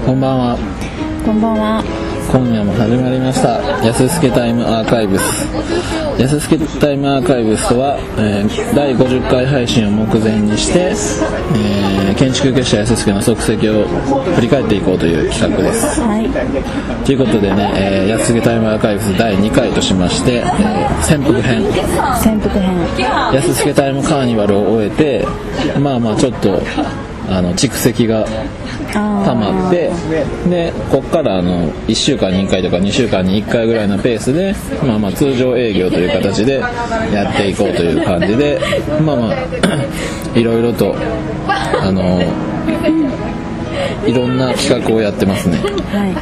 こんばんは。 こんばんは。 今夜も始まりましたやすすけタイムアーカイブス。やすすけタイムアーカイブスとは、第50回配信を目前にして、建築結社やすすけの足跡を振り返っていこうという企画です、 はい、 ということでね、やすすけタイムアーカイブス第2回としまして、潜伏編やすすけタイムカーニバルを終えて、まあまあちょっと蓄積が溜まって、でこっから1週間に1回とか2週間に1回ぐらいのペースで、まあまあ通常営業という形でやっていこうという感じで、まあまあいろいろといろんな企画をやってますね。 はい。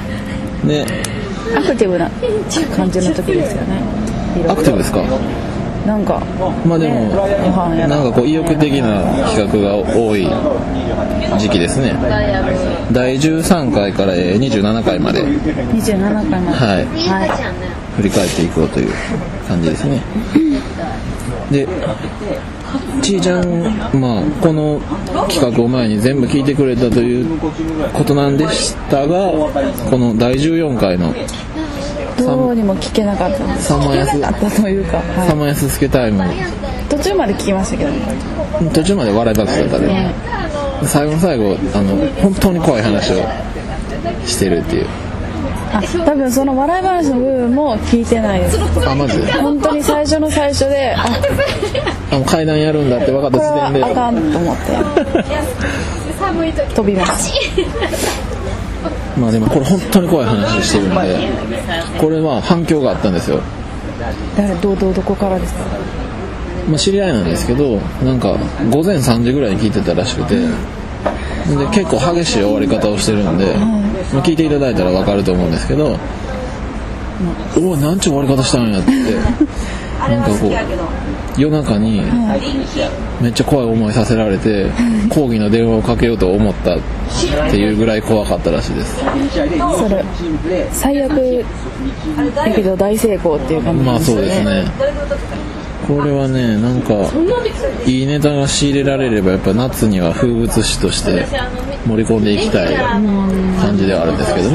でアクティブな感じの時ですよね。 アクティブですか？ なんかまあでも、なんかこう意欲的な企画が多い時期ですね。第13回から27回まで 27回まで、 はい、 はい、 振り返っていこうという感じですね。でちーちゃん、まあ、この企画を前に全部聞いてくれたということなんでしたが、この第14回のどうにも聞けなかったです。 サマヤス聞けなかったというか、はい、 サマヤススケタイム途中まで聞きましたけど、 途中まで笑い話だったね、最後の最後本当に怖い話をしてるっていう。 多分その笑い話の部分も聞いてないです。 マジで本当に最初の最初で階段やるんだって分かった時点でこれはあかんと思って飛びます。 まあでもこれ本当に怖い話してるんで、これは反響があったんですよ。 どこからですか？ まあ、知り合いなんですけど、なんか午前3時ぐらいに聞いてたらしくて、で結構激しい終わり方をしてるんで、まあ、聞いていただいたら分かると思うんですけど、おおなんちゅう終わり方したんやってなんかこう夜中にめっちゃ怖い思いさせられて抗議の電話をかけようと思ったっていうぐらい怖かったらしいです。 それ最悪だけど大成功っていう感じですね。 まあそうですね。これはね、なんかいいネタが仕入れられればやっぱ夏には風物詩として盛り込んでいきたい感じではあるんですけどね。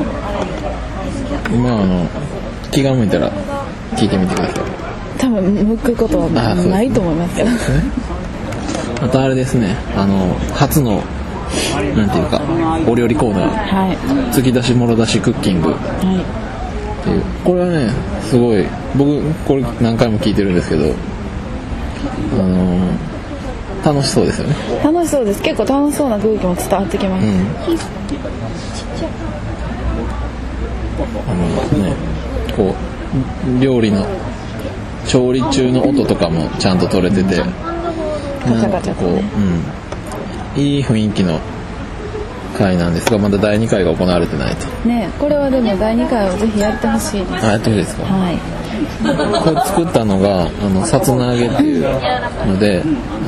まあ気が向いたら聞いてみてください。 多分向くことはないと思いますけど。 あとあれですね、初のなんていうかお料理コーナー、 はい、 突き出しもろ出しクッキング、はい、っていう、これはねすごい僕これ何回も聞いてるんですけど、楽しそうですよね。 楽しそうです。結構楽しそうな空気も伝わってきます、 ね、こう料理の調理中の音とかもちゃんと取れてて、 ガチャガチャとね、 いい雰囲気の回なんですが、まだ第2回が行われてないとね。これはでも第2回をぜひやってほしいです。 やってほしいですか？ はい。 これ作ったのがさつな揚げっていうので、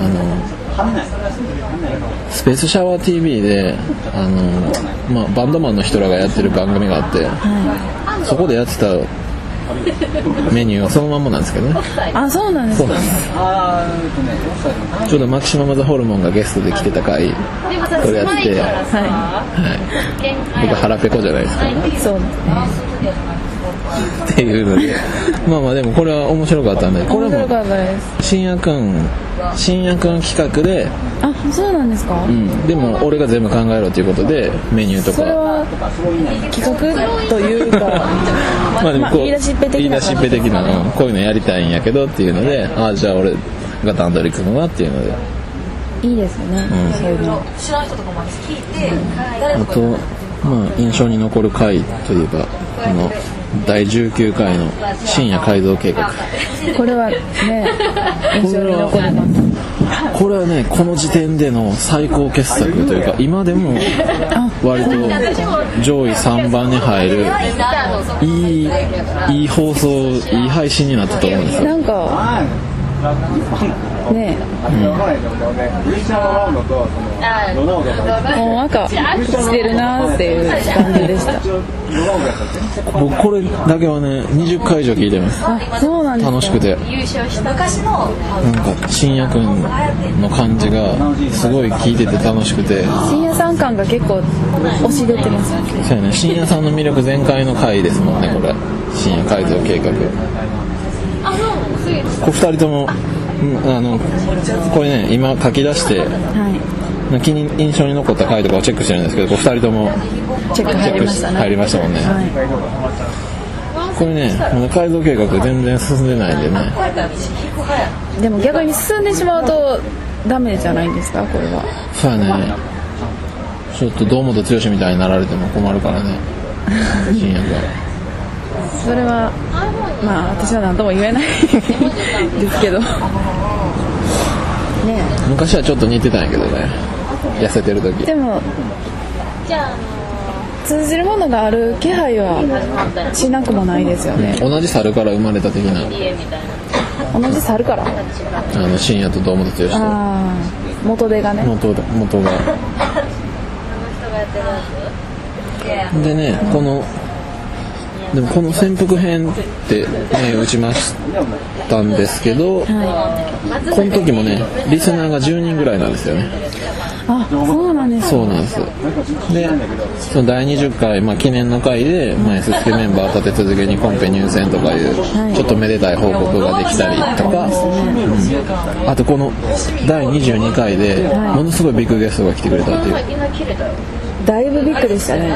スペースシャワー TV でまあ、バンドマンの人らがやってる番組があって、そこでやってたメニューはそのまんまなんですけどね。 あ、そうなんですか。 ちょうどマキシマムザホルモンがゲストで来てた回これやって、僕腹ペコじゃないですか、 そうですねっていうので、まあまあでもこれは面白かったんで、これも深夜くん企画で、 あ、そうなんですか、 でも俺が全部考えろということでメニューとか、 それは企画というかまあでもこう言い出しっぺ的なこういうのやりたいんやけどっていうので、じゃあ俺が段取り組むわっていうのでいいですね、そういうの。 あと、まあ、印象に残る回といえば第19回の深夜改造計画。 これはね印象に残ります。 これはね、この時点での最高傑作というか、今でも割と上位3番に入るいい放送、いい配信になったと思うんですよ。 なんかねもうなんかしてるなーっていう感じでした。 僕これだけはね20回以上聞いてます。 あ、そうなんですか。 楽しくて、なんか深夜くんの感じがすごい聞いてて楽しくて、 深夜さん感が結構押し出てます。 そうやね、深夜さんの魅力全開の回ですもんね、これ。深夜改造計画。これ2人ともこれね今書き出して、はい、印象に残った回とかをチェックしてるんですけど、これ2人ともチェック入りましたね。 入りましたもんね、はい、これねまだ改造計画全然進んでないんでね。 でも逆に進んでしまうとダメじゃないんですか、これは。 そうやね、ちょっと堂本剛みたいになられても困るからね深夜が。 それはまあ私は何とも言えないですけどね。 昔はちょっと似てたんやけどね、痩せてる時。でも通じるものがある気配はしなくもないですよね、 同じ猿から生まれた的な。 同じ猿から深夜と堂本剛と元手がね、 元がでね、でもこの潜伏編ってね打ちましたんですけど、この時もねリスナーが10人ぐらいなんですよね。 あ、そうなんです。 そうなんです。でその第20回、記念の回で、S スケメンバー立て続けにコンペ入選とかいう、ちょっとめでたい報告ができたりとか、あとこの第22回でものすごいビッグゲストが来てくれたっていう。 だいぶビッグでしたね。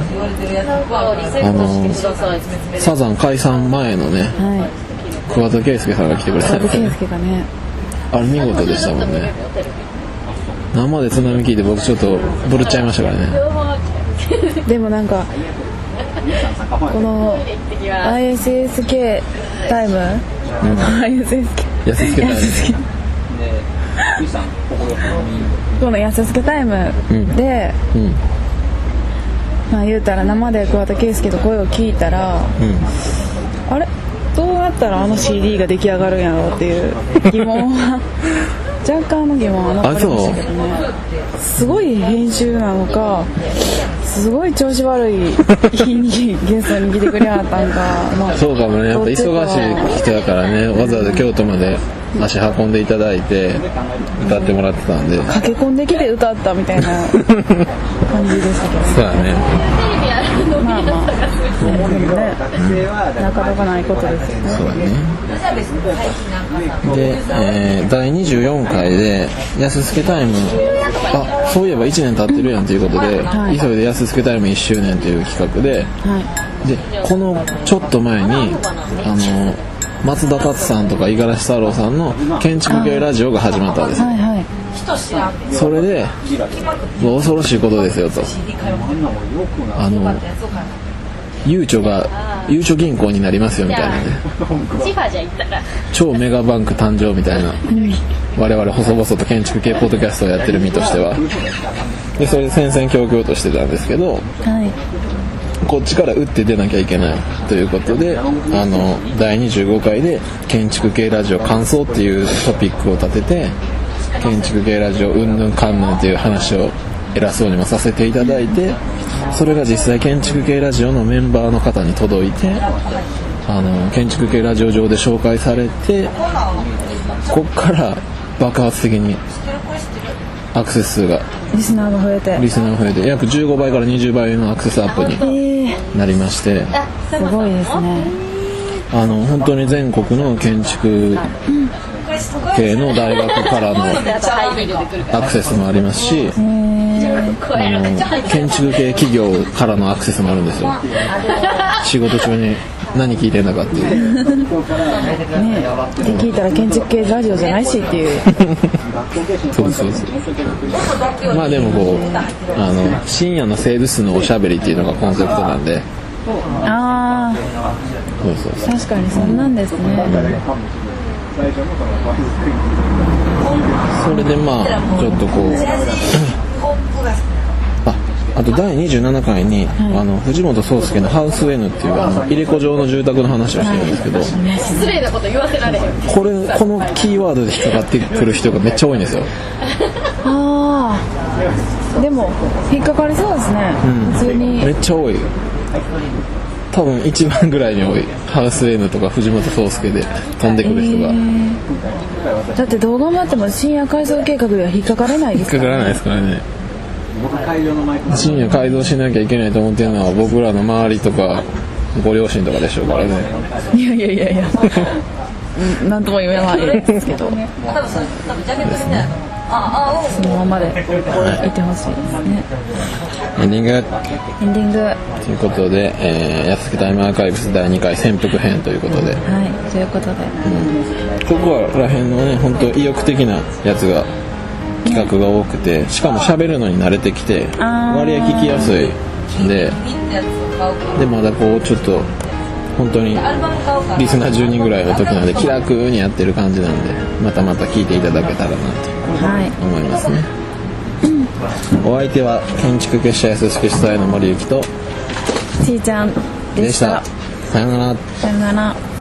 サザン解散前のね、桑田佳祐さんが来てくれたんですよね。あれ見事でしたもんね。生で津波聞いて僕ちょっとブルっちゃいましたからね。 でもなんかこの ISSK タイム、 ISSK タイムこの安助タイムで、言うたら生で桑田佳祐と声を聞いたら、あれどうやったらあの CD が出来上がるんやろうっていう疑問は若干の疑問は残りましたけどね。すごい編集なのか、すごい調子悪い日にゲストに来てくれはったんか、 そうかもね、やっぱ忙しい人だからね、わざわざ京都まで足運んでいただいて歌ってもらってたんで、 駆け込んできて歌ったみたいな感じでしたけど、 そうだね。 まあでもね、なかなかないことですよね。 そうだね。で、第24回で安助タイム、そういえば1年経ってるやんということで、急いで安助タイム1周年という企画で、でこのちょっと前に松田達さんとか五十嵐太郎さんの建築系ラジオが始まったんですよ。それで恐ろしいことですよと、ゆうちょ銀行になりますよみたいなね、超メガバンク誕生みたいな、我々細々と建築系ポッドキャストをやってる身としてはで、それで戦々恐々としてたんですけど、こっちから打って出なきゃいけないということで、第25回で建築系ラジオ感想っていうトピックを立てて、建築系ラジオうんぬんかんぬんっていう話を偉そうにもさせていただいて、それが実際建築系ラジオのメンバーの方に届いて、建築系ラジオ上で紹介されて、こっから爆発的にアクセス数がリスナーが増えて約15倍から20倍のアクセスアップになりまして、 すごいですね。 本当に全国の建築系の大学からのアクセスもありますし、建築系企業からのアクセスもあるんですよ。仕事中に何聞いてんだかっていうね、 聞いたら建築系ラジオじゃないしっていうそうでもこう深夜のセールスのおしゃべりっていうのがコンセプトなんで、そう確かにそんなんですね。 それでちょっとこうあと第27回に、藤本壮介のハウス N っていう入れ子状の住宅の話をしてるんですけど、 失礼なこと言わせられへん。 このキーワードで引っかかってくる人がめっちゃ多いんですよ。 ああ、でも引っかかりそうですね、普通にめっちゃ多い。多分一番ぐらいに多い。ハウス N とか藤本壮介で飛んでくる人が、 だってどう頑張っても深夜改造計画では引っかからないですからね。 引っかからないですからね。深夜改造しなきゃいけないと思ってるのは僕らの周りとかご両親とかでしょうからね。 いやなんとも言えないですけど、そのままでいてほしいですね。 エンディングということで、安助タイムアーカイブス第2回潜伏編ということで、 ということで、 ここら辺のね本当意欲的なやつが企画が多くて、しかも喋るのに慣れてきて割合聞きやすいでまだこうちょっと本当にリスナー10人ぐらいの時なんで気楽にやってる感じなんで、また聞いていただけたらなと思いますね。お相手は建築結社安助主催の森幸とちーちゃんでした。 さよなら。 さよなら。